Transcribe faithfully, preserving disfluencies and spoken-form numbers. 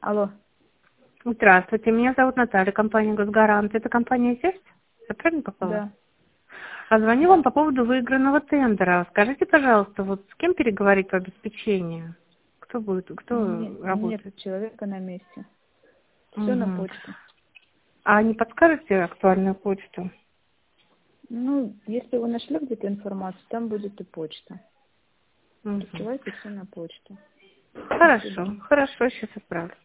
Алло. Здравствуйте, меня зовут Наталья, компания «Госгарант». Это компания «Зесть»? Я правильно попала? Да. А звоню вам по поводу выигранного тендера. Скажите, пожалуйста, вот с кем переговорить по обеспечению? Кто будет, кто Нет, работает? нет человека на месте. Все на Угу. почту. А не подскажете актуальную почту? Ну, если вы нашли где-то информацию, там будет и почта. Угу. Присылайте все на почту. До Хорошо, свидания. хорошо, сейчас отправлю.